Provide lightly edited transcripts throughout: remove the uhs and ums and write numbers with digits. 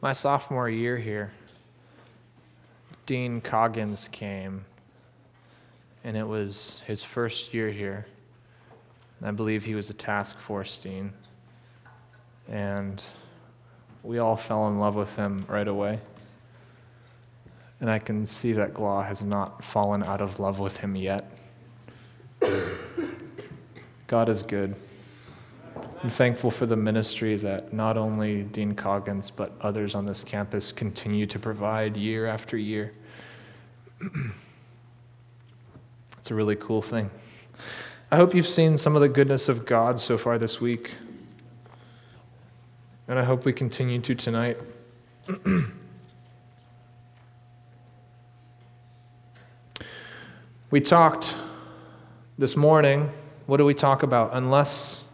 My sophomore year here, Dean Coggins came, and it was his first year here. And I believe he was a task force dean. And we all fell in love with him right away. And I can see that Glah has not fallen out of love with him yet. God is good. I'm thankful for the ministry that not only Dean Coggins, but others on this campus continue to provide year after year. It's a really cool thing. I hope you've seen some of the goodness of God so far this week. And I hope we continue to tonight. We talked this morning. What do we talk about? Unless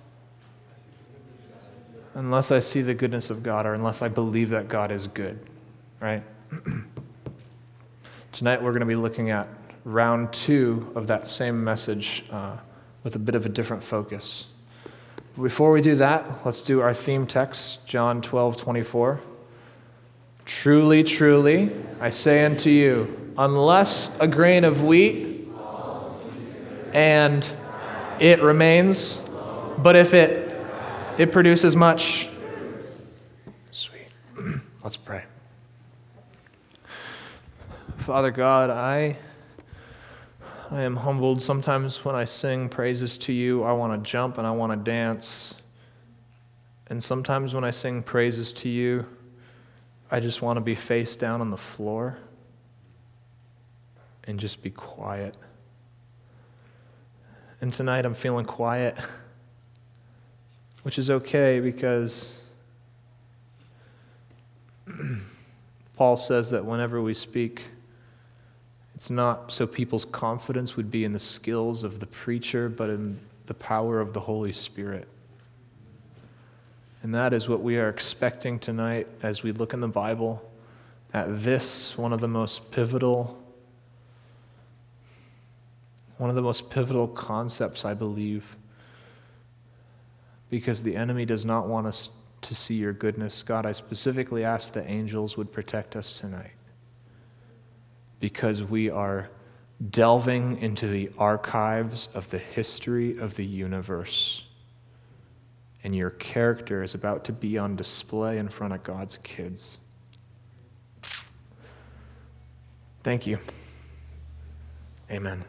I see the goodness of God, or unless I believe that God is good, right? Tonight we're going to be looking at round 2 of that same message with a bit of a different focus. Before we do that, let's do our theme text, John 12:24. Truly, truly, I say unto you, unless a grain of wheat and it remains, but if it produces much. Sweet. Let's pray. Father God, I am humbled. Sometimes when I sing praises to you, I want to jump and I want to dance. And sometimes when I sing praises to you, I just want to be face down on the floor and just be quiet. And tonight I'm feeling quiet, which is okay because Paul says that whenever we speak, it's not so people's confidence would be in the skills of the preacher, but in the power of the Holy Spirit. And that is what we are expecting tonight as we look in the Bible at this, one of the most pivotal concepts, I believe, because the enemy does not want us to see your goodness. God, I specifically ask that angels would protect us tonight, because we are delving into the archives of the history of the universe. And your character is about to be on display in front of God's kids. Thank you. Amen.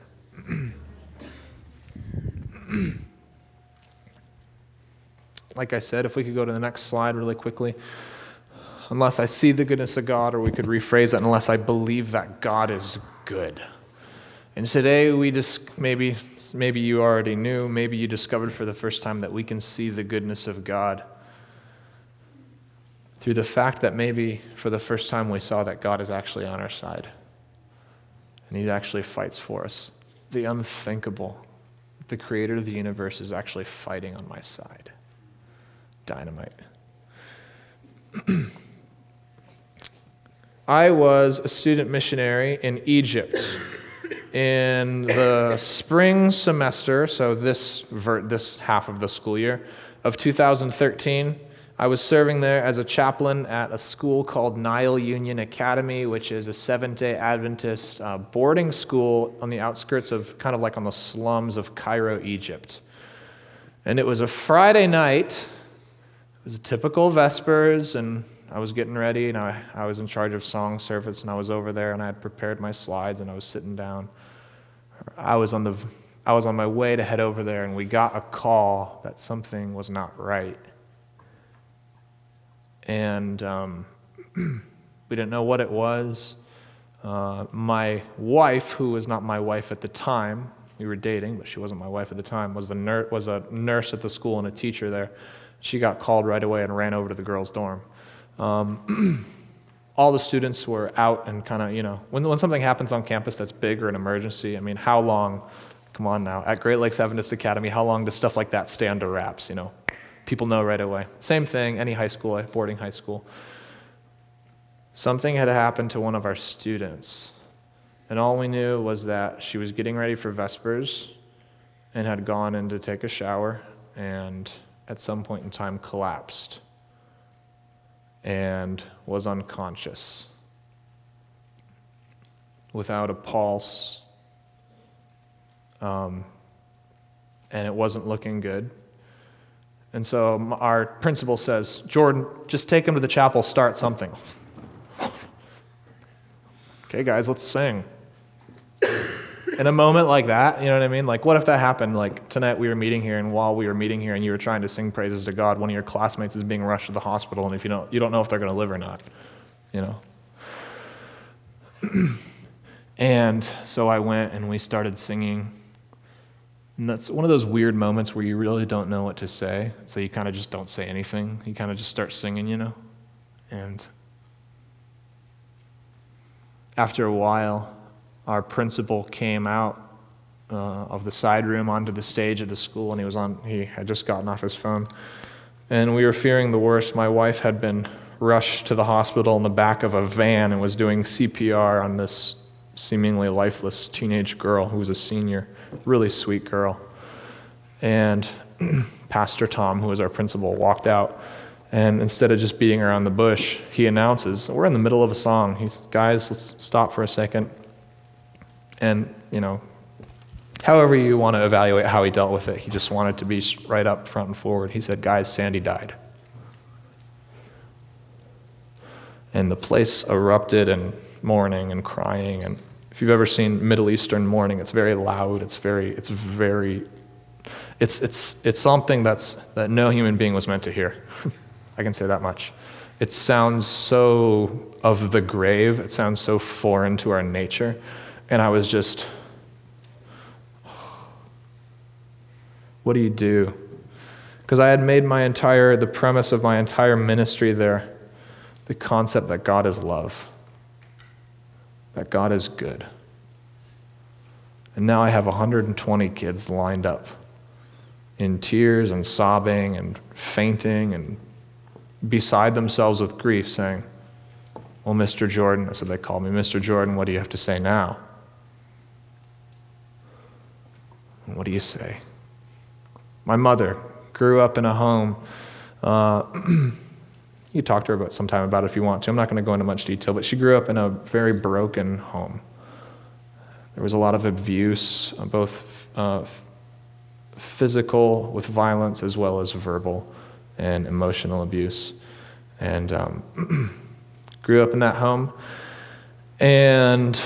Like I said, if we could go to the next slide really quickly. Unless I see the goodness of God, or we could rephrase it, unless I believe that God is good. And today we just, maybe you already knew, maybe you discovered for the first time that we can see the goodness of God through the fact that maybe for the first time we saw that God is actually on our side. And he actually fights for us. The unthinkable. The creator of the universe is actually fighting on my side. Dynamite. I was a student missionary in Egypt in the spring semester, so this half of the school year, of 2013. I was serving there as a chaplain at a school called Nile Union Academy, which is a Seventh-day Adventist boarding school on the outskirts of, kind of like on the slums of Cairo, Egypt. And it was a Friday night. It was a typical Vespers, and I was getting ready, and I was in charge of song service, and I was over there, and I had prepared my slides, and I was sitting down. I was on my way to head over there, and we got a call that something was not right. And we didn't know what it was. My wife, who was not my wife at the time, we were dating, but she wasn't my wife at the time, was a nurse at the school and a teacher there. She got called right away and ran over to the girls' dorm. All the students were out and kind of, when something happens on campus that's big or an emergency, I mean, how long, come on now, at Great Lakes Adventist Academy, how long does stuff like that stay under wraps, People know right away. Same thing, any high school, boarding high school. Something had happened to one of our students, and all we knew was that she was getting ready for Vespers and had gone in to take a shower and at some point in time collapsed. and was unconscious, without a pulse, and it wasn't looking good. And so our principal says, Jordan, just take him to the chapel, start something. Okay, guys, let's sing. In a moment like that, you know what I mean? Like, what if that happened? Like, tonight we were meeting here, and while we were meeting here and you were trying to sing praises to God, one of your classmates is being rushed to the hospital, and if you don't know if they're going to live or not, you know? And so I went, and we started singing. And that's one of those weird moments where you really don't know what to say, so you kind of just don't say anything. You kind of just start singing, you know? And after a while, our principal came out of the side room onto the stage of the school, and he had just gotten off his phone. And we were fearing the worst. My wife had been rushed to the hospital in the back of a van and was doing CPR on this seemingly lifeless teenage girl who was a senior, really sweet girl. And Pastor Tom, who was our principal, walked out, and instead of just beating around the bush, he announces, we're in the middle of a song. He's, guys, let's stop for a second. And, you know, however you want to evaluate how he dealt with it, he just wanted to be right up front and forward. He said, guys, Sandy died. And the place erupted in mourning and crying. And if you've ever seen Middle Eastern mourning, it's very loud. It's something that no human being was meant to hear. I can say that much. It sounds so of the grave. It sounds so foreign to our nature. And I was just, what do you do? Because I had made the premise of my entire ministry there, the concept that God is love, that God is good. And now I have 120 kids lined up in tears and sobbing and fainting and beside themselves with grief, saying, well, Mr. Jordan, that's what they call me, Mr. Jordan, what do you have to say now? And what do you say? My mother grew up in a home. You talk to her sometime about it if you want to. I'm not going to go into much detail, but she grew up in a very broken home. There was a lot of abuse, both physical with violence as well as verbal and emotional abuse. And grew up in that home. And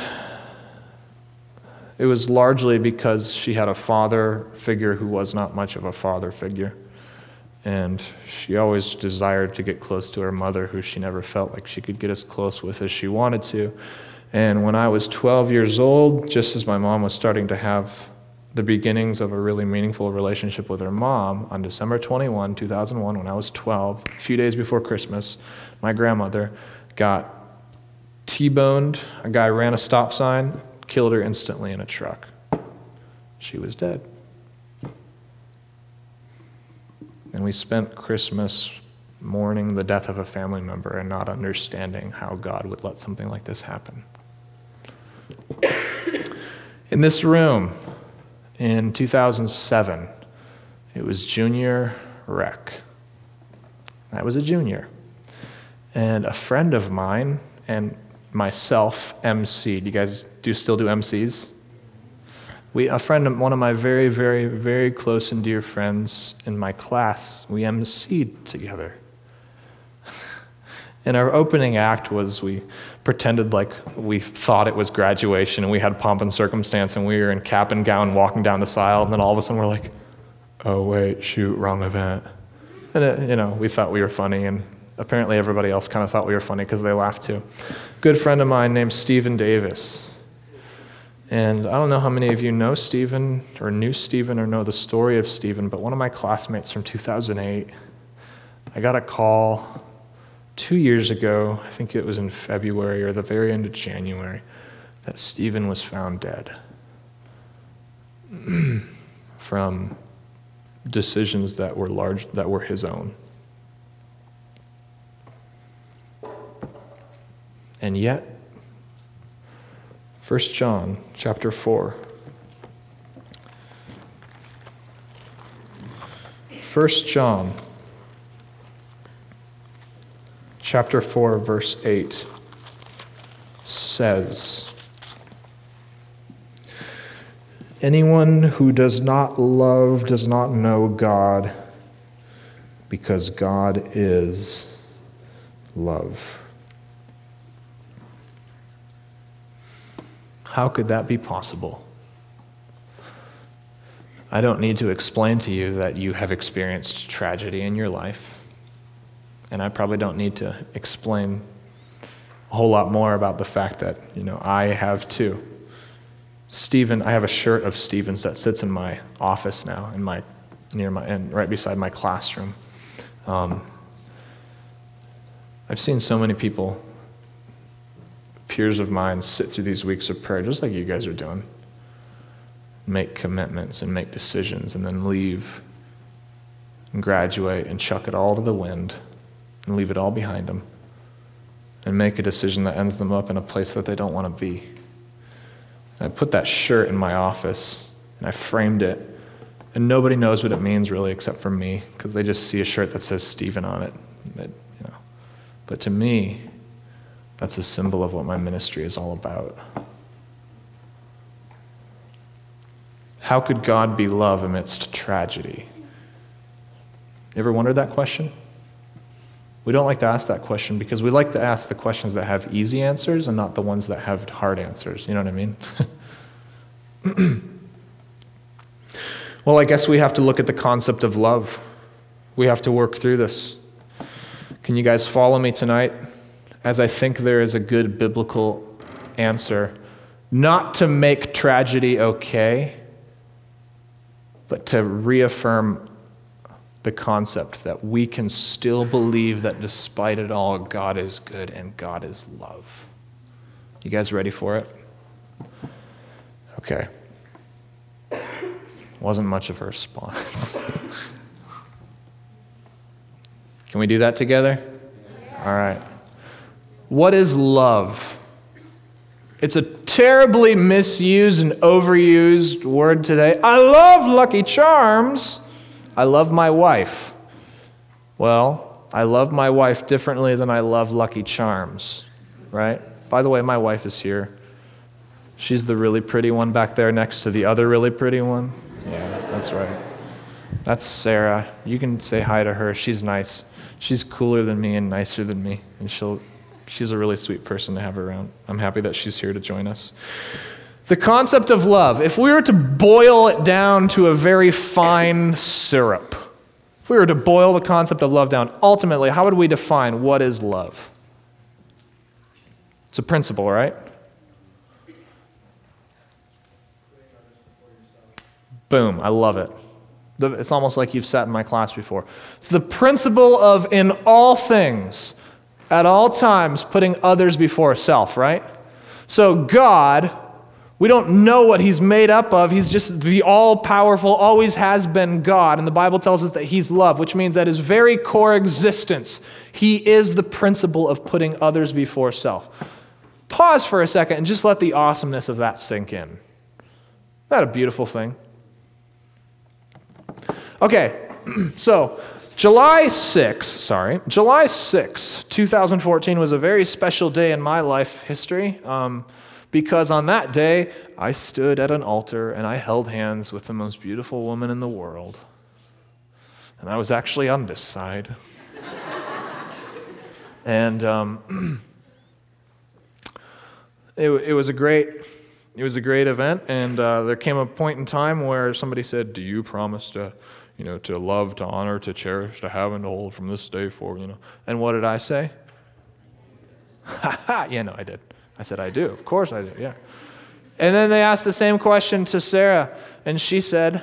it was largely because she had a father figure who was not much of a father figure. And she always desired to get close to her mother, who she never felt like she could get as close with as she wanted to. And when I was 12 years old, just as my mom was starting to have the beginnings of a really meaningful relationship with her mom, on December 21, 2001, when I was 12, a few days before Christmas, my grandmother got T-boned. A guy ran a stop sign, killed her instantly in a truck. She was dead. And we spent Christmas mourning the death of a family member and not understanding how God would let something like this happen. In this room, in 2007, it was junior rec. I was a junior. And a friend of mine and myself emceed. You guys still do MCs? One of my very, very, very close and dear friends in my class, we emceed together. And our opening act was we pretended like we thought it was graduation and we had pomp and circumstance and we were in cap and gown walking down this aisle, and then all of a sudden we're like, oh wait, shoot, wrong event. And we thought we were funny, and apparently everybody else kind of thought we were funny because they laughed too. Good friend of mine named Stephen Davis. And I don't know how many of you know Stephen or knew Stephen or know the story of Stephen, but one of my classmates from 2008, I got a call 2 years ago, I think it was in February or the very end of January, that Stephen was found dead from decisions that were his own. And yet, 1 John chapter 4. 1 John chapter 4, verse 8 says, "Anyone who does not love does not know God, because God is love." How could that be possible? I don't need to explain to you that you have experienced tragedy in your life, and I probably don't need to explain a whole lot more about the fact that, I have too. Stephen, I have a shirt of Stephen's that sits in my office now, and right beside my classroom. I've seen so many people, peers of mine, sit through these weeks of prayer, just like you guys are doing, make commitments and make decisions, and then leave and graduate and chuck it all to the wind and leave it all behind them and make a decision that ends them up in a place that they don't want to be. And I put that shirt in my office and I framed it, and nobody knows what it means really except for me, because they just see a shirt that says Stephen on it. But to me, that's a symbol of what my ministry is all about. How could God be love amidst tragedy? You ever wondered that question? We don't like to ask that question because we like to ask the questions that have easy answers and not the ones that have hard answers. You know what I mean? Well, I guess we have to look at the concept of love. We have to work through this. Can you guys follow me tonight as I think there is a good biblical answer, not to make tragedy okay, but to reaffirm the concept that we can still believe that despite it all, God is good and God is love. You guys ready for it? Okay. Wasn't much of a response. Can we do that together? All right. What is love? It's a terribly misused and overused word today. I love Lucky Charms. I love my wife. Well, I love my wife differently than I love Lucky Charms, right? By the way, my wife is here. She's the really pretty one back there next to the other really pretty one. Yeah, that's right. That's Sarah. You can say hi to her. She's nice. She's cooler than me and nicer than me, and she's a really sweet person to have around. I'm happy that she's here to join us. The concept of love, if we were to boil it down to a very fine syrup, if we were to boil the concept of love down, ultimately, how would we define what is love? It's a principle, right? Boom, I love it. It's almost like you've sat in my class before. It's the principle of, in all things, at all times, putting others before self, right? So God, we don't know what he's made up of. He's just the all-powerful, always has been God. And the Bible tells us that he's love, which means at his very core existence, he is the principle of putting others before self. Pause for a second and just let the awesomeness of that sink in. Isn't that a beautiful thing? Okay, so July 6, 2014 was a very special day in my life history because on that day, I stood at an altar and I held hands with the most beautiful woman in the world. And I was actually on this side. And it was a great event, and there came a point in time where somebody said, "Do you promise to love, to honor, to cherish, to have, and to hold from this day forward, And what did I say? Yeah, no, I did. I said, I do. Of course I do, yeah. And then they asked the same question to Sarah, and she said,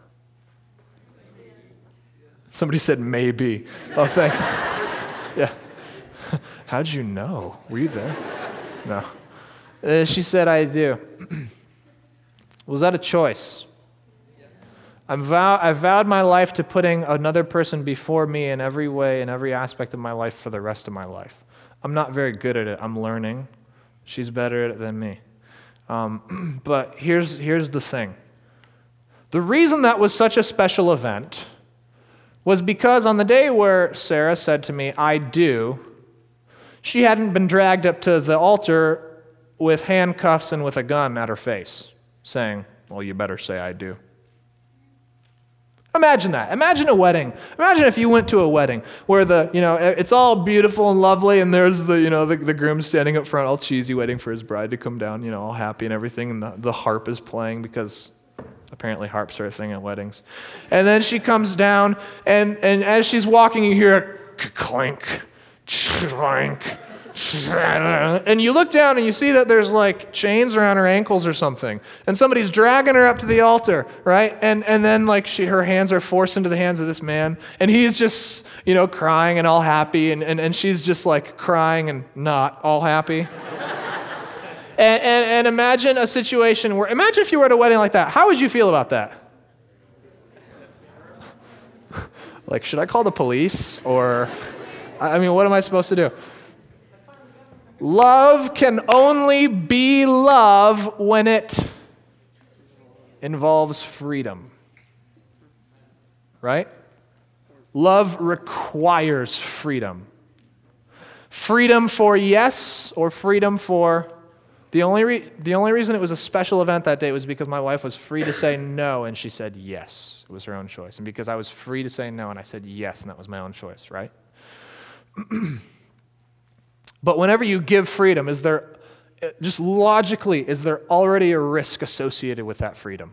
somebody said, maybe. Oh, thanks. Yeah. How'd you know? Were you there? No. She said, I do. Was that a choice? I vowed my life to putting another person before me in every way, in every aspect of my life for the rest of my life. I'm not very good at it. I'm learning. She's better at it than me. But here's the thing. The reason that was such a special event was because on the day where Sarah said to me, I do, she hadn't been dragged up to the altar with handcuffs and with a gun at her face, saying, well, you better say I do. Imagine that. Imagine a wedding. Imagine if you went to a wedding where it's all beautiful and lovely, and there's the groom standing up front, all cheesy, waiting for his bride to come down, all happy and everything, and the harp is playing because apparently harps are a thing at weddings. And then she comes down, and as she's walking, you hear a clink, clank, and you look down and you see that there's like chains around her ankles or something, and somebody's dragging her up to the altar, right? And then like her hands are forced into the hands of this man, and he's just crying and all happy, and she's just like crying and not all happy. and imagine a situation imagine if you were at a wedding like that. How would you feel about that? Like, should I call the police? Or, what am I supposed to do? Love can only be love when it involves freedom. Right? Love requires freedom. Freedom for yes, or freedom for... The only reason it was a special event that day was because my wife was free to say no, and she said yes. It was her own choice. And because I was free to say no, and I said yes, and that was my own choice, right? But whenever you give freedom, is there already a risk associated with that freedom?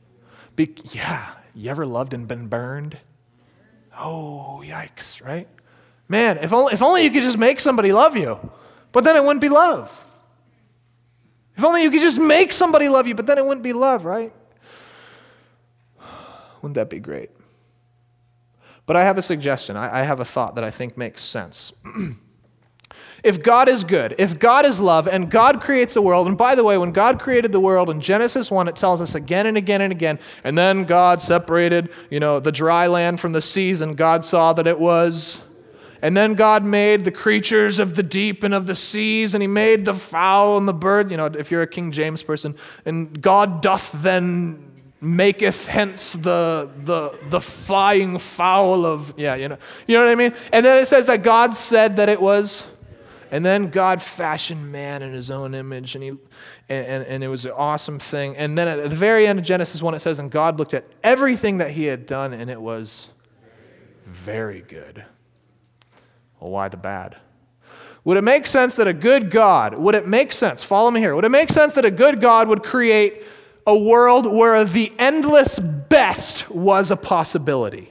You ever loved and been burned? Oh, yikes, right? Man, if only you could just make somebody love you, but then it wouldn't be love. If only you could just make somebody love you, but then it wouldn't be love, right? Wouldn't that be great? But I have a suggestion. I have a thought that I think makes sense. If God is good, if God is love, and God creates a world, and by the way, when God created the world in Genesis 1, it tells us again and again and again, and then God separated, the dry land from the seas, and God saw that it was... And then God made the creatures of the deep and of the seas, and he made the fowl and the bird, if you're a King James person, and God doth then maketh hence the flying fowl of, you know what I mean? And then it says that God said that it was, and then God fashioned man in his own image, and it was an awesome thing. And then at the very end of Genesis 1, it says, and God looked at everything that he had done, and it was very good. Well, why the bad? Would it make sense that a good God, follow me here, would it make sense that a good God would create a world where the endless best was a possibility?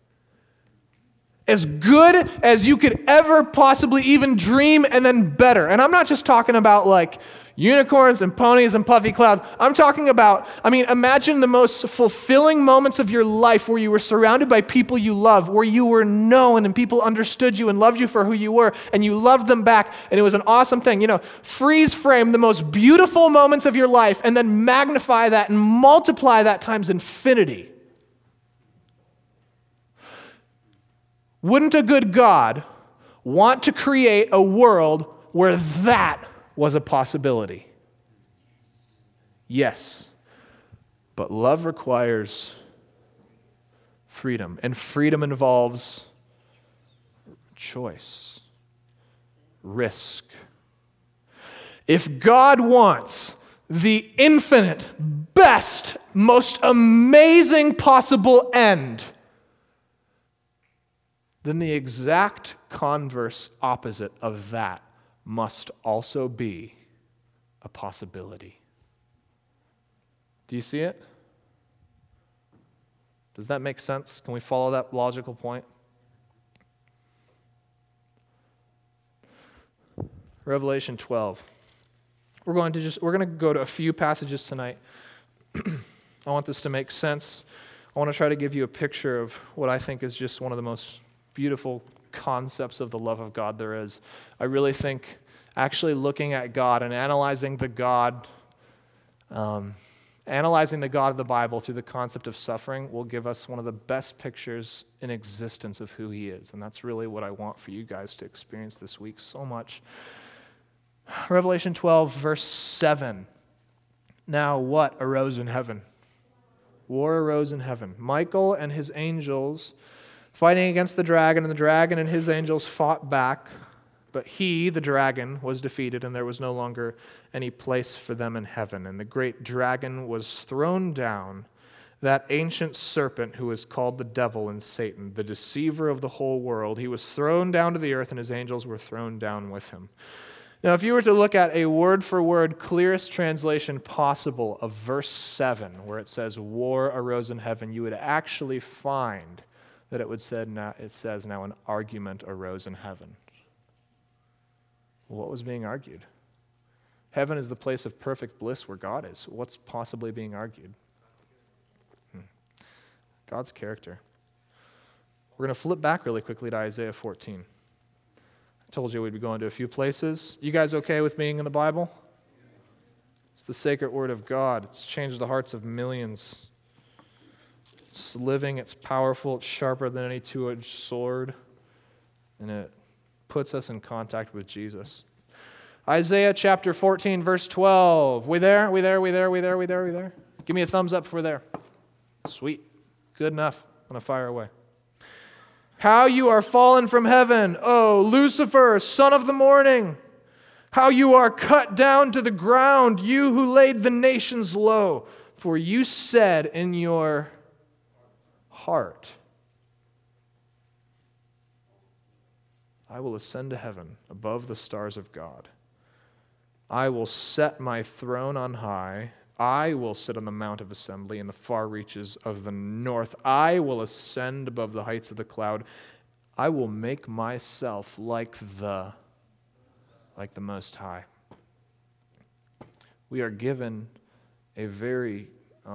As good as you could ever possibly even dream, and then better. And I'm not just talking about like unicorns and ponies and puffy clouds. I'm talking about, imagine the most fulfilling moments of your life where you were surrounded by people you love, where you were known and people understood you and loved you for who you were, and you loved them back, and it was an awesome thing. Freeze frame the most beautiful moments of your life and then magnify that and multiply that times infinity. Wouldn't a good God want to create a world where that was a possibility? Yes. But love requires freedom, and freedom involves choice, risk. If God wants the infinite, best, most amazing possible end, then the exact converse opposite of that must also be a possibility. Do you see it? Does that make sense? Can we follow that logical point? Revelation 12. We're going to go to a few passages tonight. I want this to make sense. I want to try to give you a picture of what I think is just one of the most beautiful concepts of the love of God there is. I really think actually looking at God and analyzing the God of the Bible through the concept of suffering will give us one of the best pictures in existence of who he is. And that's really what I want for you guys to experience this week so much. Revelation 12, verse 7. Now what arose in heaven? War arose in heaven. Michael and his angels fighting against the dragon, and the dragon and his angels fought back. But he, the dragon, was defeated, and there was no longer any place for them in heaven. And the great dragon was thrown down, that ancient serpent who is called the devil and Satan, the deceiver of the whole world. He was thrown down to the earth, and his angels were thrown down with him. Now, if you were to look at a word-for-word, clearest translation possible of verse 7, where it says, war arose in heaven, you would actually find that it says now an argument arose in heaven. What was being argued? Heaven is the place of perfect bliss where God is. What's possibly being argued? God's character. We're going to flip back really quickly to Isaiah 14. I told you we'd be going to a few places. You guys okay with being in the Bible? It's the sacred word of God. It's changed the hearts of millions. It's living, it's powerful, it's sharper than any two-edged sword, and it puts us in contact with Jesus. Isaiah chapter 14, verse 12. We there? Give me a thumbs up if we're there. Sweet. Good enough. I'm going to fire away. How you are fallen from heaven, O Lucifer, son of the morning. How you are cut down to the ground, you who laid the nations low. For you said in your heart, I will ascend to heaven above the stars of God. I will set my throne on high. I will sit on the mount of assembly in the far reaches of the north. I will ascend above the heights of the cloud. I will make myself like the Most High. We are given a very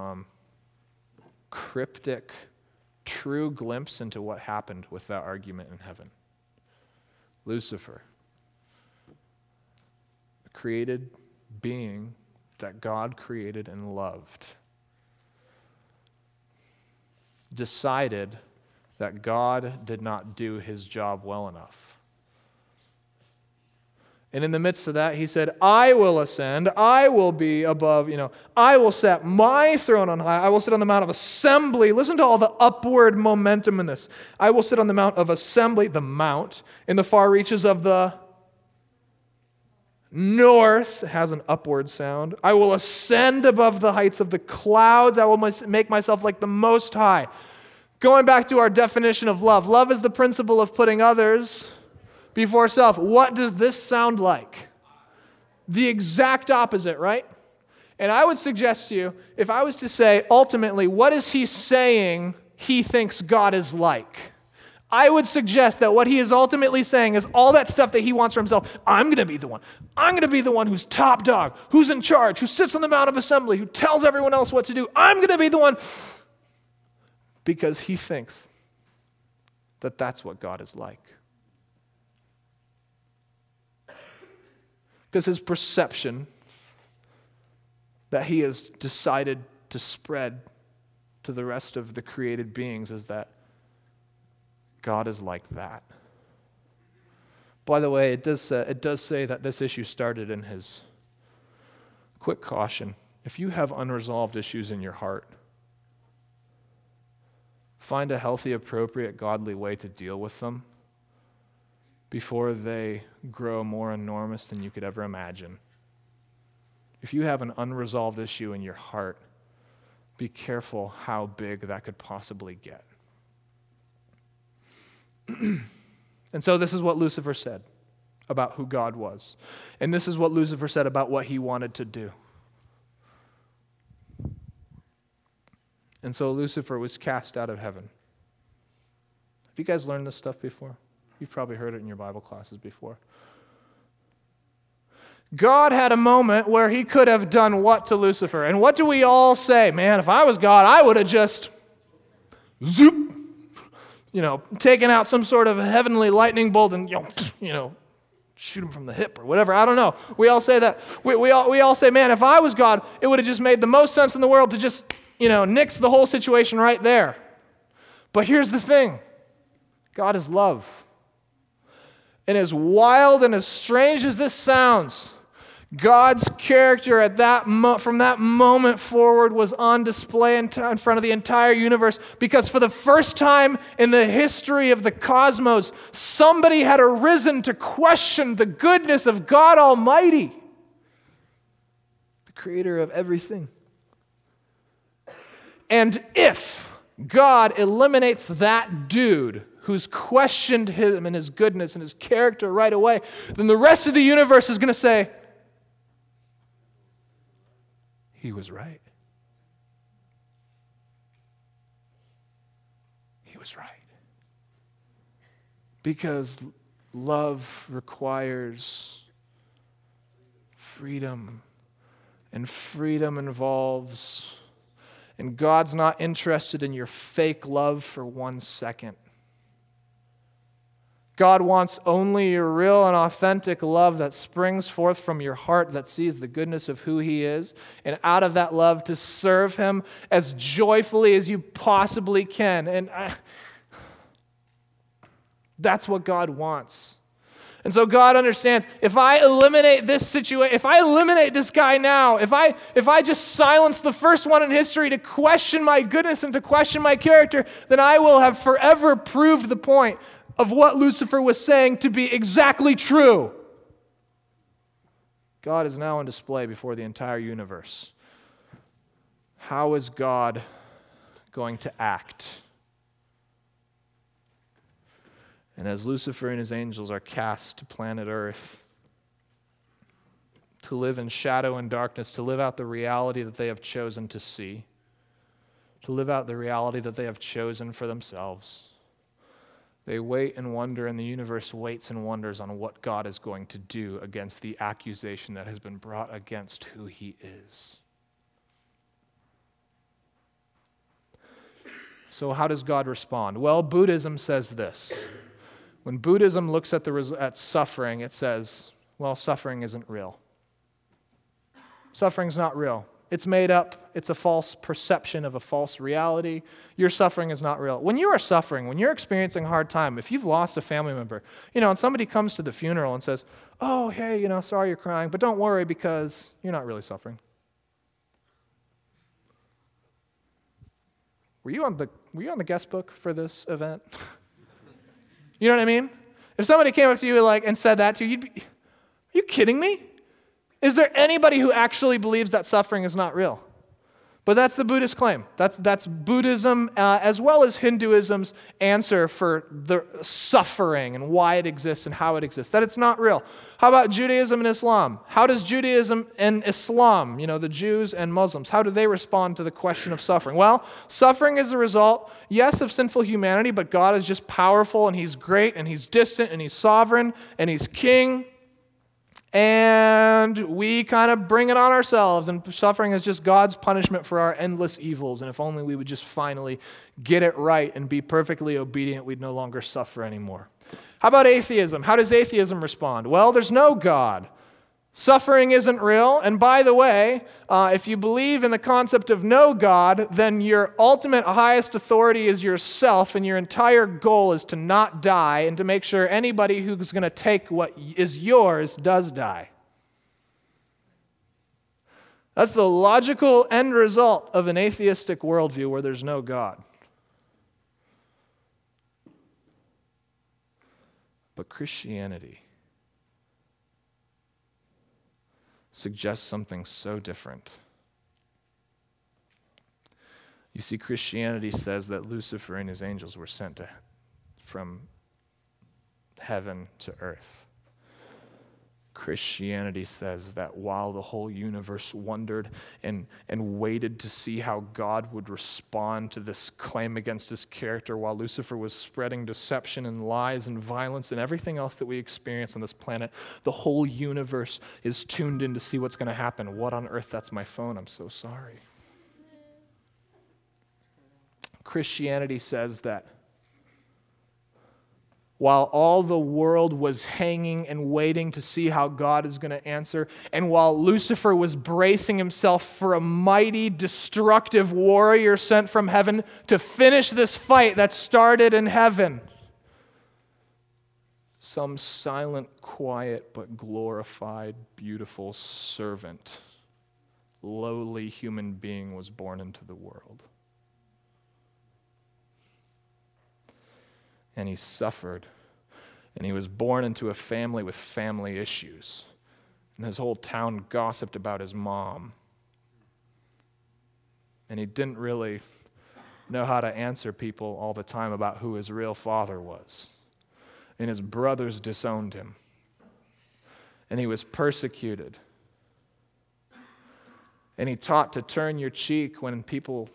cryptic, true glimpse into what happened with that argument in heaven. Lucifer, a created being that God created and loved, decided that God did not do his job well enough. And in the midst of that, he said, I will ascend, I will be above, I will set my throne on high, I will sit on the mount of assembly. Listen to all the upward momentum in this. I will sit on the mount of assembly, the mount, in the far reaches of the north, has an upward sound. I will ascend above the heights of the clouds. I will make myself like the Most High. Going back to our definition of love. Love is the principle of putting others before self. What does this sound like? The exact opposite, right? And I would suggest to you, if I was to say, ultimately, what is he saying he thinks God is like? I would suggest that what he is ultimately saying is all that stuff that he wants for himself. I'm going to be the one. I'm going to be the one who's top dog, who's in charge, who sits on the Mount of Assembly, who tells everyone else what to do. I'm going to be the one. Because he thinks that that's what God is like. Because his perception that he has decided to spread to the rest of the created beings is that God is like that. By the way, it does say that this issue started in his. Quick caution. If you have unresolved issues in your heart, find a healthy, appropriate, godly way to deal with them before they grow more enormous than you could ever imagine. If you have an unresolved issue in your heart, be careful how big that could possibly get. And so this is what Lucifer said about who God was. And this is what Lucifer said about what he wanted to do. And so Lucifer was cast out of heaven. Have you guys learned this stuff before? You've probably heard it in your Bible classes before. God had a moment where he could have done what to Lucifer? And what do we all say? Man, if I was God, I would have just zoop, taken out some sort of heavenly lightning bolt and, shoot him from the hip or whatever. I don't know. We all say that. We all say, man, if I was God, it would have just made the most sense in the world to just, nix the whole situation right there. But here's the thing. God is love. And as wild and as strange as this sounds, God's character at from that moment forward was on display in front of the entire universe, because for the first time in the history of the cosmos, somebody had arisen to question the goodness of God Almighty, the creator of everything. And if God eliminates that dude who's questioned him and his goodness and his character right away, then the rest of the universe is going to say, he was right. He was right. Because love requires freedom, and freedom involves, and God's not interested in your fake love for 1 second. God wants only your real and authentic love that springs forth from your heart, that sees the goodness of who He is, and out of that love to serve Him as joyfully as you possibly can. And that's what God wants. And so God understands, if I eliminate this situation, if I eliminate this guy now, if I just silence the first one in history to question my goodness and to question my character, then I will have forever proved the point of what Lucifer was saying to be exactly true. God is now on display before the entire universe. How is God going to act? And as Lucifer and his angels are cast to planet Earth, to live in shadow and darkness, to live out the reality that they have chosen to see, to live out the reality that they have chosen for themselves, they wait and wonder, and the universe waits and wonders on what God is going to do against the accusation that has been brought against who He is. So how does God respond? Well, Buddhism says this. When Buddhism looks at suffering, it says, well, suffering isn't real. Suffering's not real. It's made up. It's a false perception of a false reality. Your suffering is not real. When you are suffering, when you're experiencing a hard time, if you've lost a family member, and somebody comes to the funeral and says, oh, hey, sorry you're crying, but don't worry because you're not really suffering. Were you on the guest book for this event? You know what I mean? If somebody came up to you and said that to you, you'd be, are you kidding me? Is there anybody who actually believes that suffering is not real? But that's the Buddhist claim. That's Buddhism as well as Hinduism's answer for the suffering and why it exists and how it exists, that it's not real. How about Judaism and Islam? How does Judaism and Islam, the Jews and Muslims, how do they respond to the question of suffering? Well, suffering is a result, yes, of sinful humanity, but God is just powerful and He's great and He's distant and He's sovereign and He's king. And we kind of bring it on ourselves, and suffering is just God's punishment for our endless evils. And if only we would just finally get it right and be perfectly obedient, we'd no longer suffer anymore. How about atheism? How does atheism respond? Well, there's no God. Suffering isn't real. And by the way, if you believe in the concept of no God, then your ultimate highest authority is yourself, and your entire goal is to not die and to make sure anybody who's going to take what is yours does die. That's the logical end result of an atheistic worldview where there's no God. But Christianity suggests something so different. You see, Christianity says that Lucifer and his angels were sent from heaven to earth. Christianity says that while the whole universe wondered and waited to see how God would respond to this claim against His character, while Lucifer was spreading deception and lies and violence and everything else that we experience on this planet, the whole universe is tuned in to see what's going to happen. What on earth? That's my phone. I'm so sorry. Christianity says that while all the world was hanging and waiting to see how God is going to answer, and while Lucifer was bracing himself for a mighty, destructive warrior sent from heaven to finish this fight that started in heaven, some silent, quiet, but glorified, beautiful servant, lowly human being was born into the world. And he suffered, and he was born into a family with family issues. And his whole town gossiped about his mom. And he didn't really know how to answer people all the time about who his real father was. And his brothers disowned him. And he was persecuted. And he taught to turn your cheek when people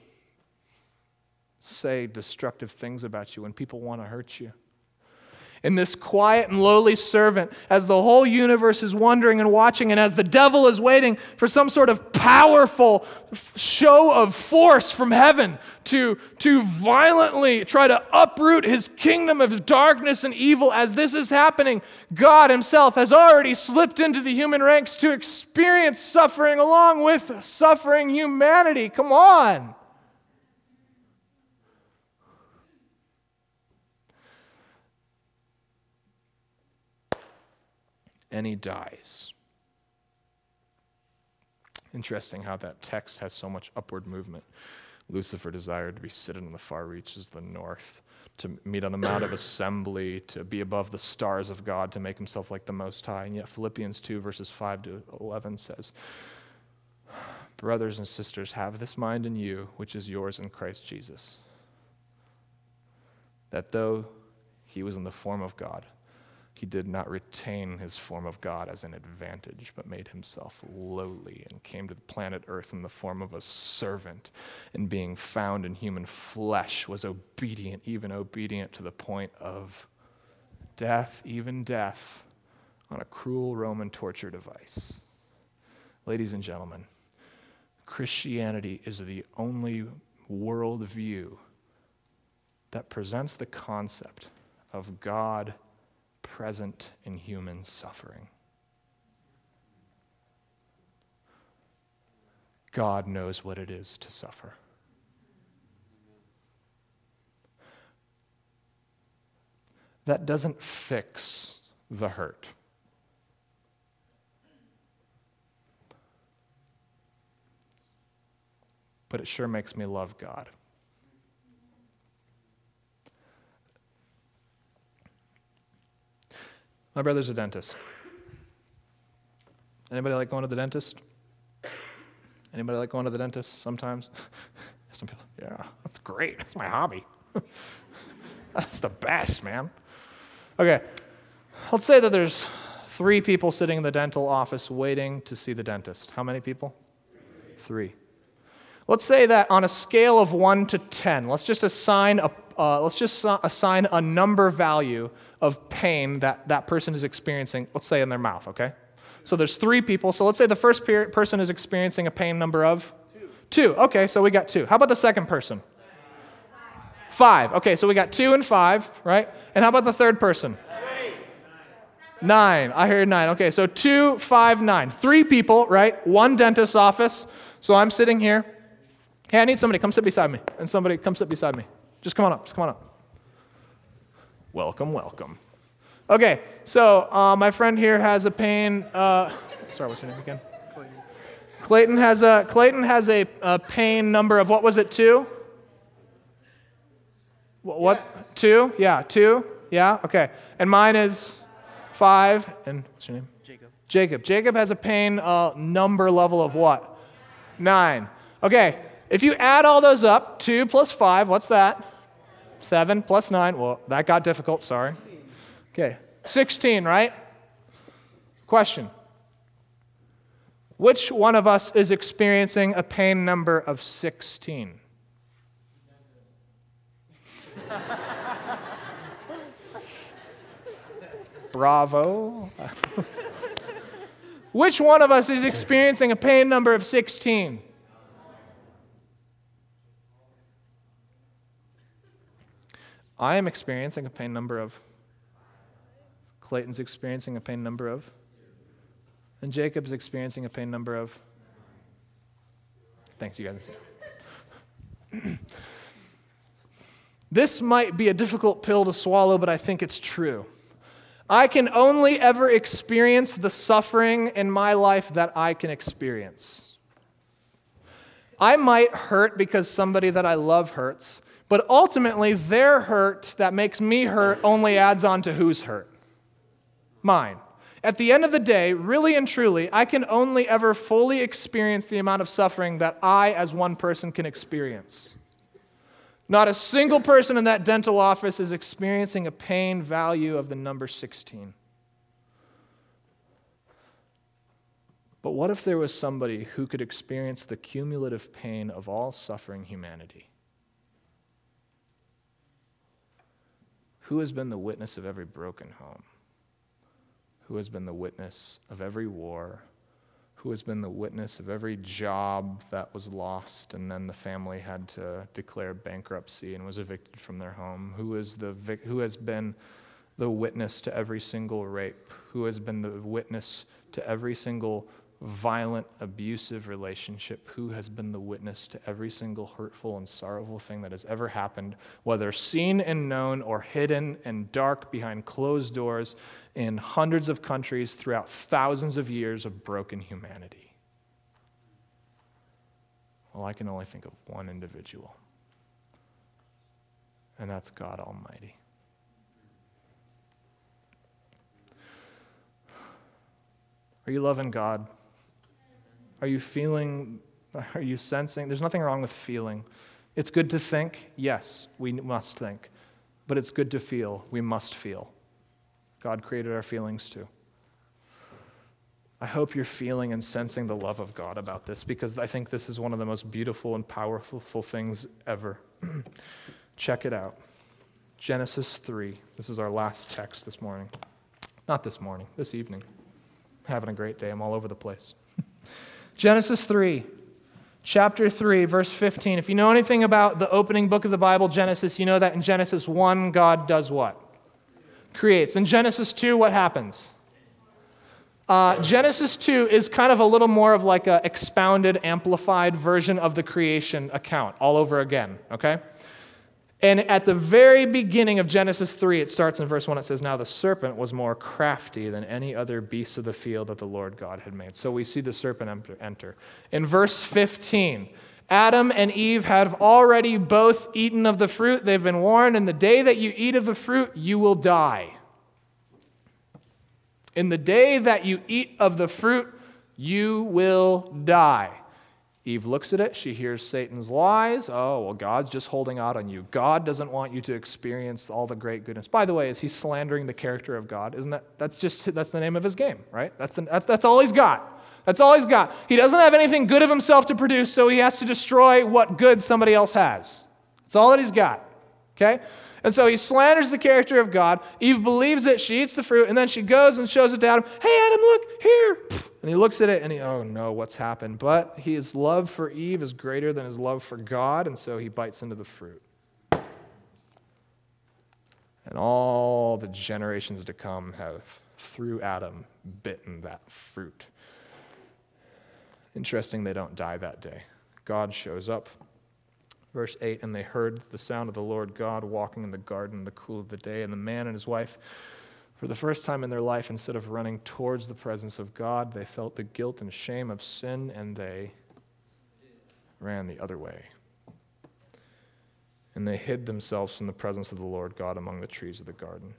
say destructive things about you, when people want to hurt you. And this quiet and lowly servant, as the whole universe is wondering and watching, and as the devil is waiting for some sort of powerful show of force from heaven to violently try to uproot his kingdom of darkness and evil, as this is happening, God himself has already slipped into the human ranks to experience suffering along with suffering humanity. Come on. And he dies. Interesting how that text has so much upward movement. Lucifer desired to be seated in the far reaches of the north, to meet on the Mount of Assembly, to be above the stars of God, to make himself like the Most High. And yet Philippians 2, verses 5 to 11 says, brothers and sisters, have this mind in you, which is yours in Christ Jesus, that though he was in the form of God, he did not retain his form of God as an advantage, but made himself lowly and came to the planet Earth in the form of a servant, and being found in human flesh was obedient, even obedient to the point of death, even death, on a cruel Roman torture device. Ladies and gentlemen, Christianity is the only worldview that presents the concept of God present in human suffering. God knows what it is to suffer. That doesn't fix the hurt. But it sure makes me love God. My brother's a dentist. Anybody like going to the dentist? Anybody like going to the dentist sometimes? Some people, yeah, that's great. That's my hobby. That's the best, man. Okay, let's say that there's 3 people sitting in the dental office waiting to see the dentist. How many people? 3. Let's say that on a scale of 1 to 10, let's just assign a number value of pain that person is experiencing, let's say in their mouth, okay? So there's 3 people. So let's say the first person is experiencing a pain number of? 2. Okay, so we got 2. How about the second person? 5. Okay, so we got 2 and 5, right? And how about the third person? 9. I heard 9. Okay, so 2, 5, 9. 3 people, right? 1 dentist's office. So I'm sitting here. Hey, I need somebody. Come sit beside me. And somebody come sit beside me. Just come on up. Just come on up. Welcome, welcome. Okay, so my friend here has a pain. Sorry, what's your name again? Clayton has a pain number of, what was it, 2? What? Yes. 2? Yeah, 2. Yeah, okay. And mine is 5. And what's your name? Jacob. Jacob has a pain number level of what? 9. Okay, if you add all those up, 2 plus 5, what's that? 7 plus 9. Well, that got difficult, sorry. Okay, 16, right? Question. Which one of us is experiencing a pain number of 16? Bravo. Which one of us is experiencing a pain number of 16? I am experiencing a pain number of. Clayton's experiencing a pain number of. And Jacob's experiencing a pain number of. Thanks, you guys. This might be a difficult pill to swallow, but I think it's true. I can only ever experience the suffering in my life that I can experience. I might hurt because somebody that I love hurts, but ultimately their hurt that makes me hurt only adds on to whose hurt? Mine. At the end of the day, really and truly, I can only ever fully experience the amount of suffering that I, as one person, can experience. Not a single person in that dental office is experiencing a pain value of the number 16. But what if there was somebody who could experience the cumulative pain of all suffering humanity? Who has been the witness of every broken home? Who has been the witness of every war? Who has been the witness of every job that was lost and then the family had to declare bankruptcy and was evicted from their home? Who has been the witness to every single rape? Who has been the witness to every single violent, abusive relationship? Who has been the witness to every single hurtful and sorrowful thing that has ever happened, whether seen and known or hidden and dark behind closed doors in hundreds of countries throughout thousands of years of broken humanity? Well, I can only think of one individual, and that's God Almighty. Are you loving God? Are you feeling, are you sensing? There's nothing wrong with feeling. It's good to think. Yes, we must think. But it's good to feel. We must feel. God created our feelings too. I hope you're feeling and sensing the love of God about this, because I think this is one of the most beautiful and powerful things ever. Check it out. Genesis 3. This is our last text this morning. Not this morning, this evening. Having a great day. I'm all over the place. Genesis 3, chapter 3, verse 15. If you know anything about the opening book of the Bible, Genesis, you know that in Genesis 1, God does what? Creates. In Genesis 2, what happens? Genesis 2 is kind of a little more of like an expounded, amplified version of the creation account all over again, okay? And at the very beginning of Genesis 3, it starts in verse 1. It says, "Now the serpent was more crafty than any other beast of the field that the Lord God had made." So we see the serpent enter. In verse 15, Adam and Eve have already both eaten of the fruit. They've been warned, "In the day that you eat of the fruit, you will die." In the day that you eat of the fruit, you will die. Eve looks at it. She hears Satan's lies. Oh, well, God's just holding out on you. God doesn't want you to experience all the great goodness. By the way, is he slandering the character of God? Isn't that's the name of his game, right? That's all he's got. That's all he's got. He doesn't have anything good of himself to produce, so he has to destroy what good somebody else has. That's all that he's got, okay? And so he slanders the character of God. Eve believes it. She eats the fruit, and then she goes and shows it to Adam. "Hey, Adam, look, here." And he looks at it, and oh no, what's happened? But his love for Eve is greater than his love for God, and so he bites into the fruit. And all the generations to come have, through Adam, bitten that fruit. Interesting, they don't die that day. God shows up. Verse 8, "And they heard the sound of the Lord God walking in the garden in the cool of the day, and the man and his wife, for the first time in their life, instead of running towards the presence of God, they felt the guilt and shame of sin, and they ran the other way. And they hid themselves from the presence of the Lord God among the trees of the garden."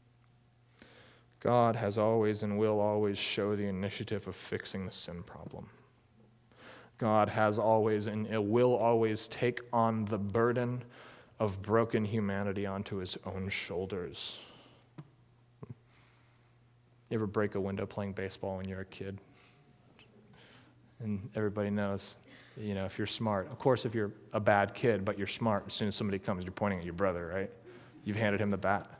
God has always and will always show the initiative of fixing the sin problem. God has always and will always take on the burden of broken humanity onto his own shoulders. You ever break a window playing baseball when you're a kid? And everybody knows, if you're smart. Of course, if you're a bad kid, but you're smart, as soon as somebody comes, you're pointing at your brother, right? You've handed him the bat.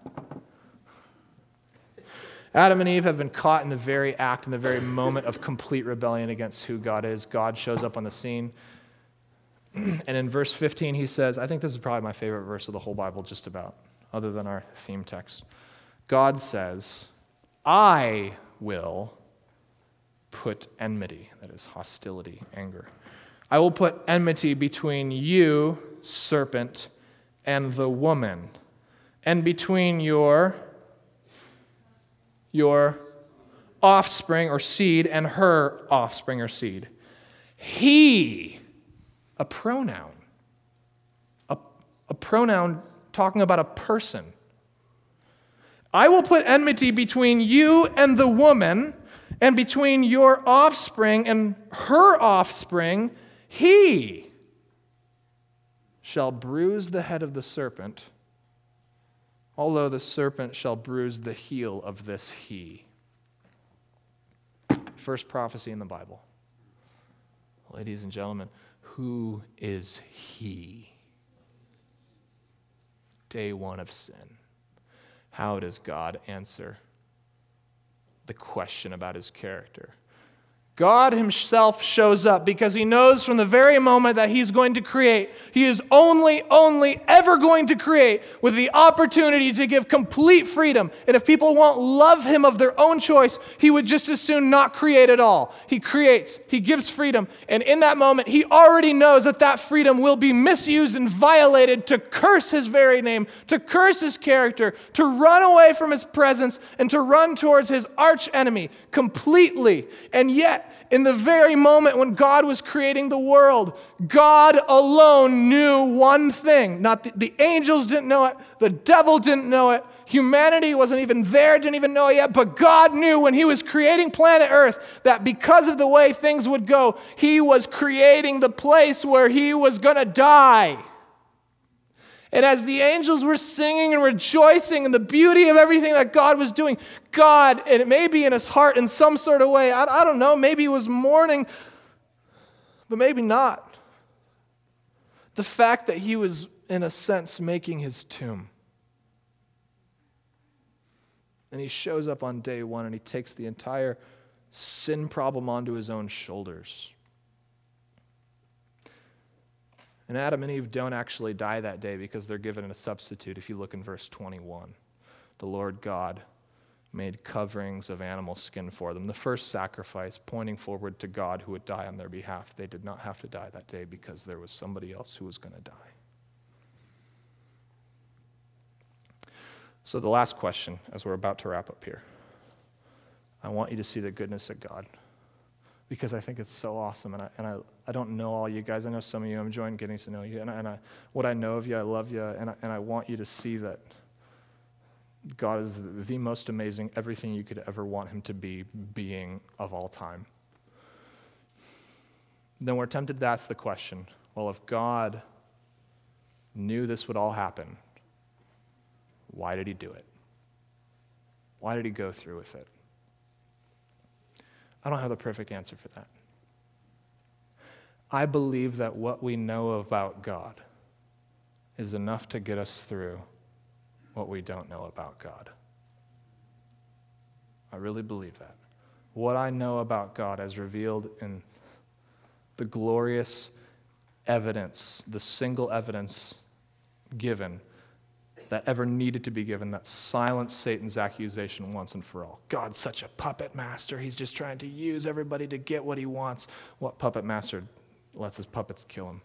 Adam and Eve have been caught in the very act, in the very moment of complete rebellion against who God is. God shows up on the scene. And in verse 15, he says, I think this is probably my favorite verse of the whole Bible, just about, other than our theme text. God says, "I will put enmity," that is hostility, anger. "I will put enmity between you, serpent, and the woman, and between your your offspring or seed and her offspring or seed. He, a pronoun. A pronoun talking about a person. I will put enmity between you and the woman, and between your offspring and her offspring. He shall bruise the head of the serpent, although the serpent shall bruise the heel of this he. First prophecy in the Bible. Ladies and gentlemen, who is he? Day one of sin. How does God answer the question about his character? God himself shows up because he knows from the very moment that he's going to create, he is only ever going to create with the opportunity to give complete freedom. And if people won't love him of their own choice, he would just as soon not create at all. He creates, he gives freedom, and in that moment, he already knows that that freedom will be misused and violated to curse his very name, to curse his character, to run away from his presence, and to run towards his arch enemy completely. And yet, in the very moment when God was creating the world, God alone knew one thing. Not the angels didn't know it, the devil didn't know it, humanity wasn't even there, didn't even know it yet, but God knew when he was creating planet Earth that because of the way things would go, he was creating the place where he was going to die. And as the angels were singing and rejoicing in the beauty of everything that God was doing, God, and it may be in his heart in some sort of way, I don't know, maybe he was mourning, but maybe not. The fact that he was, in a sense, making his tomb. And he shows up on day one and he takes the entire sin problem onto his own shoulders. And Adam and Eve don't actually die that day because they're given a substitute. If you look in verse 21, the Lord God made coverings of animal skin for them. The first sacrifice pointing forward to God who would die on their behalf. They did not have to die that day because there was somebody else who was going to die. So the last question, as we're about to wrap up here, I want you to see the goodness of God, because I think it's so awesome, and I don't know all you guys. I know some of you. I'm enjoying getting to know you, and what I know of you, I love you, and I want you to see that God is the most amazing, everything you could ever want him to be, being of all time. Then we're tempted to ask the question, well, if God knew this would all happen, why did he do it? Why did he go through with it? I don't have the perfect answer for that. I believe that what we know about God is enough to get us through what we don't know about God. I really believe that. What I know about God as revealed in the glorious evidence, the single evidence given that ever needed to be given, that silenced Satan's accusation once and for all. God's such a puppet master. He's just trying to use everybody to get what he wants. What puppet master lets his puppets kill him?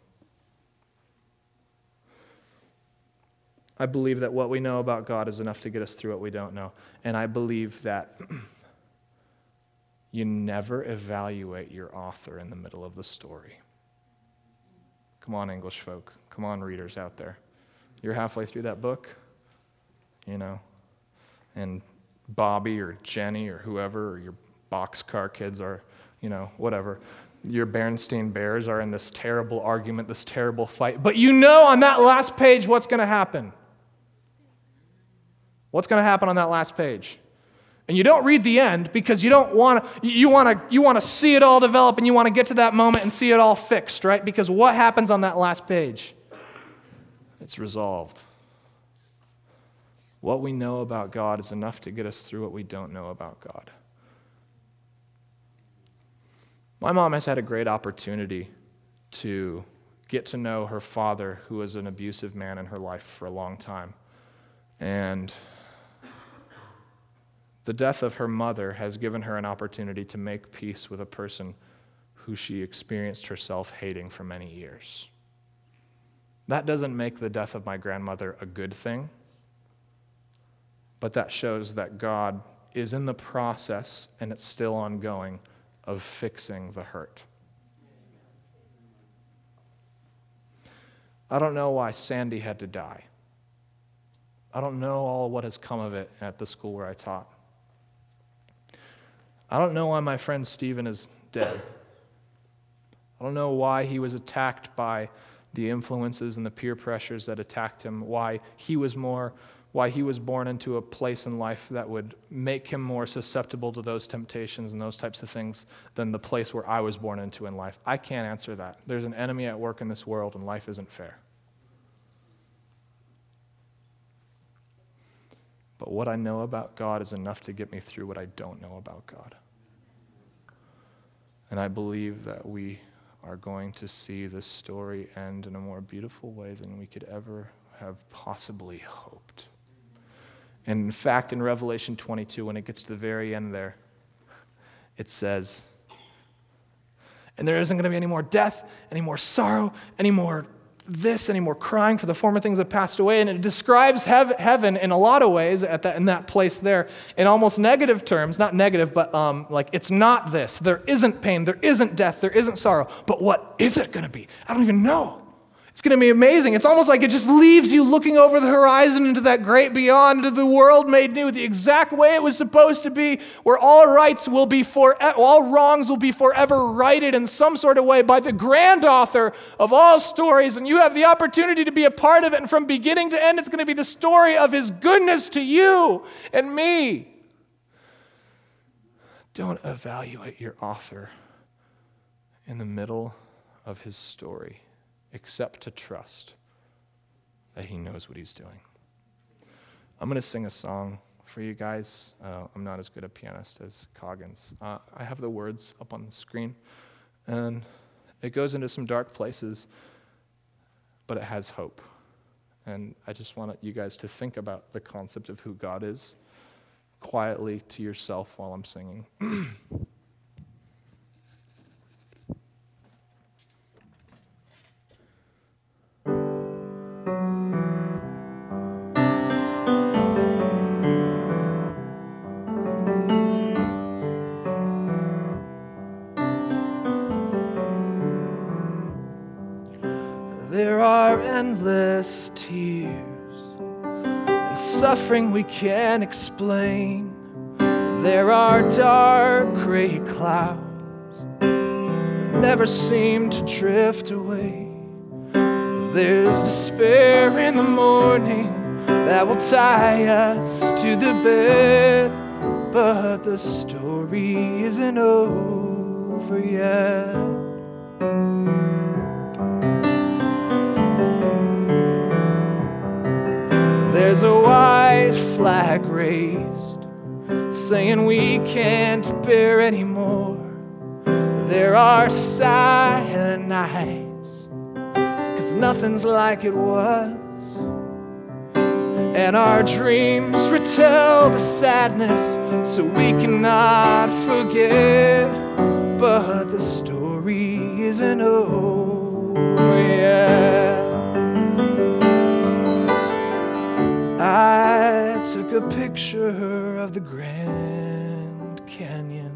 I believe that what we know about God is enough to get us through what we don't know. And I believe that you never evaluate your author in the middle of the story. Come on, English folk. Come on, readers out there. You're halfway through that book, and Bobby or Jenny or whoever, or your boxcar kids are, whatever. Your Berenstain Bears are in this terrible argument, this terrible fight. But on that last page what's going to happen. What's going to happen on that last page? And you don't read the end because you want to see it all develop, and you want to get to that moment and see it all fixed, right? Because what happens on that last page? It's resolved. What we know about God is enough to get us through what we don't know about God. My mom has had a great opportunity to get to know her father, who was an abusive man in her life for a long time. And the death of her mother has given her an opportunity to make peace with a person who she experienced herself hating for many years. That doesn't make the death of my grandmother a good thing, but that shows that God, is in the process, and it's still ongoing, of fixing the hurt. I don't know why Sandy had to die. I don't know all what has come of it at the school where I taught. I don't know why my friend Stephen is dead. I don't know why he was attacked by the influences and the peer pressures that attacked him, why he was born into a place in life that would make him more susceptible to those temptations and those types of things than the place where I was born into in life. I can't answer that. There's an enemy at work in this world, and life isn't fair. But what I know about God is enough to get me through what I don't know about God. And I believe that we are going to see this story end in a more beautiful way than we could ever have possibly hoped. And in fact, in Revelation 22, when it gets to the very end there, it says, and there isn't going to be any more death, any more sorrow, any more crying, for the former things have passed away. And it describes heaven in a lot of ways in that place there in almost negative terms, not negative, but like it's not this. There isn't pain, there isn't death, there isn't sorrow. But what is it going to be? I don't even know. It's going to be amazing. It's almost like it just leaves you looking over the horizon into that great beyond, into the world made new, the exact way it was supposed to be, where all wrongs will be forever righted in some sort of way by the grand author of all stories, and you have the opportunity to be a part of it, and from beginning to end, it's going to be the story of his goodness to you and me. Don't evaluate your author in the middle of his story, except to trust that he knows what he's doing. I'm going to sing a song for you guys. I'm not as good a pianist as Coggins. I have the words up on the screen, and it goes into some dark places, but it has hope. And I just want you guys to think about the concept of who God is quietly to yourself while I'm singing. There are endless tears and suffering we can't explain. There are dark gray clouds that never seem to drift away. There's despair in the morning that will tie us to the bed, but the story isn't over yet. There's a white flag raised, saying we can't bear anymore. There are silent nights, 'cause nothing's like it was. And our dreams retell the sadness, so we cannot forget. But the story isn't over yet. I took a picture of the Grand Canyon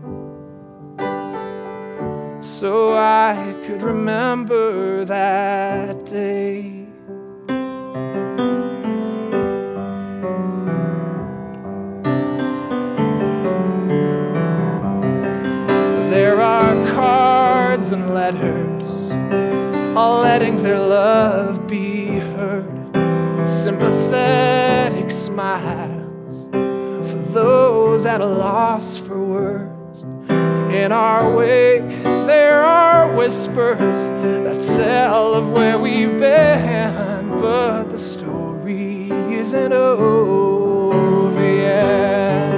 so I could remember that day. There are cards and letters, all letting their love be heard. Sympathetic smiles for those at a loss for words. In our wake, there are whispers that tell of where we've been, but the story isn't over yet.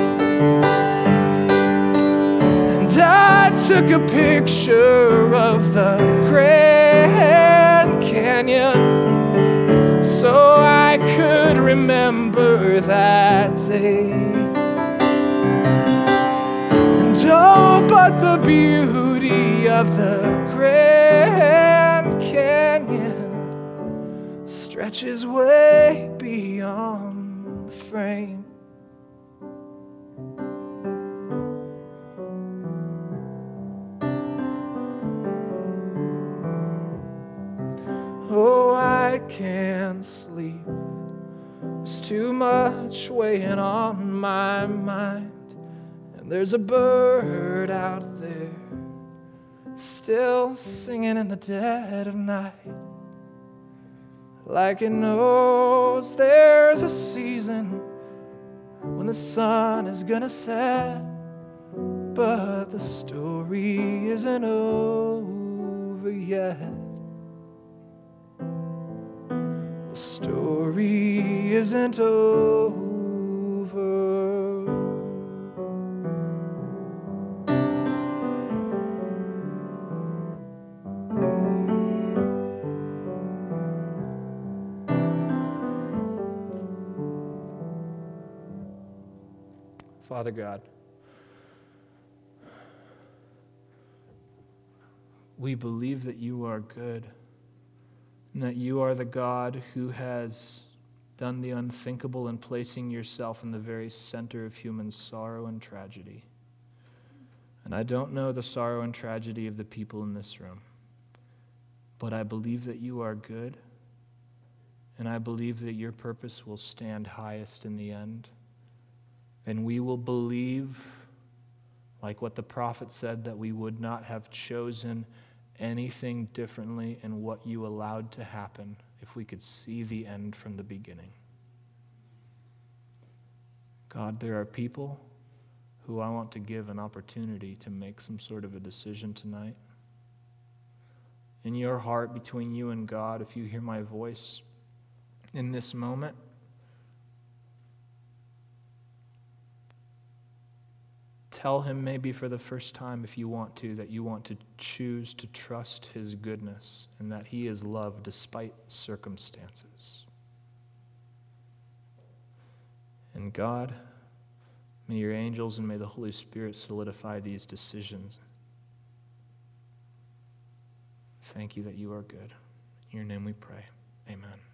And I took a picture of the Grand Canyon so I could remember that day. And oh, but the beauty of the Grand Canyon stretches way beyond the frame. Oh, I can't sleep. There's too much weighing on my mind. And there's a bird out there still singing in the dead of night. Like it knows there's a season when the sun is gonna set, but the story isn't over yet. The story isn't over. Father God, we believe that you are good, and that you are the God who has done the unthinkable in placing yourself in the very center of human sorrow and tragedy. And I don't know the sorrow and tragedy of the people in this room, but I believe that you are good, and I believe that your purpose will stand highest in the end. And we will believe, like what the prophet said, that we would not have chosen anything differently in what you allowed to happen if we could see the end from the beginning. God, there are people who I want to give an opportunity to make some sort of a decision tonight. In your heart, between you and God, if you hear my voice in this moment, tell him maybe for the first time, if you want to, that you want to choose to trust his goodness and that he is loved despite circumstances. And God, may your angels and may the Holy Spirit solidify these decisions. Thank you that you are good. In your name we pray. Amen.